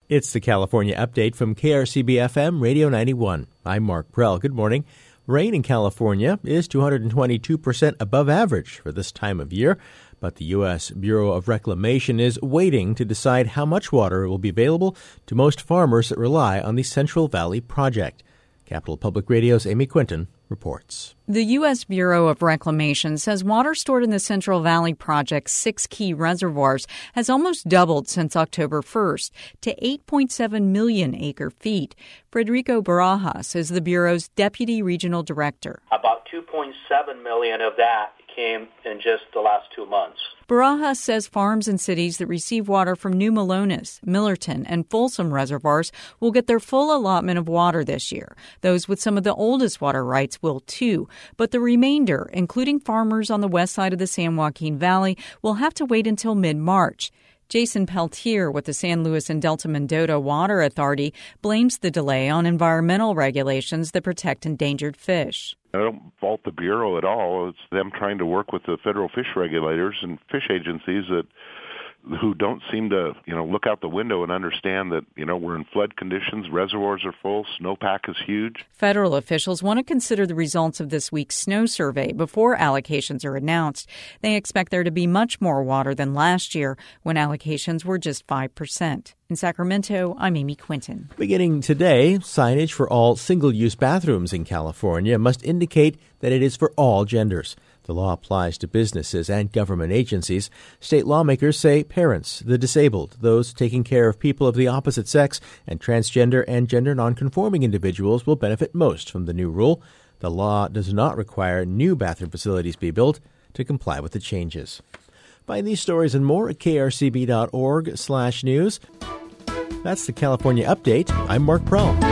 It's the California Update from KRCB-FM Radio 91. I'm Mark Prell. Good morning. Rain in California is 222% above average for this time of year, but the U.S. Bureau of Reclamation is waiting to decide how much water will be available to most farmers that rely on the Central Valley Project. Capital Public Radio's Amy Quinton reports. The U.S. Bureau of Reclamation says water stored in the Central Valley Project's 6 key reservoirs has almost doubled since October 1st to 8.7 million acre-feet. Federico Barajas is the Bureau's Deputy Regional Director. About 2.7 million of that came in just the last 2 months. Barajas says farms and cities that receive water from New Melones, Millerton, and Folsom reservoirs will get their full allotment of water this year. Those with some of the oldest water rights will too. But the remainder, including farmers on the west side of the San Joaquin Valley, will have to wait until mid-March. Jason Peltier with the San Luis and Delta Mendota Water Authority blames the delay on environmental regulations that protect endangered fish. I don't fault the Bureau at all. It's them trying to work with the federal fish regulators and fish agencies who don't seem to, look out the window and understand that, we're in flood conditions, reservoirs are full, snowpack is huge. Federal officials want to consider the results of this week's snow survey before allocations are announced. They expect there to be much more water than last year when allocations were just 5%. In Sacramento, I'm Amy Quinton. Beginning today, signage for all single-use bathrooms in California must indicate that it is for all genders. The law applies to businesses and government agencies. State lawmakers say parents, the disabled, those taking care of people of the opposite sex, and transgender and gender nonconforming individuals will benefit most from the new rule. The law does not require new bathroom facilities be built to comply with the changes. Find these stories and more at krcb.org/news. That's the California Update. I'm Mark Prell.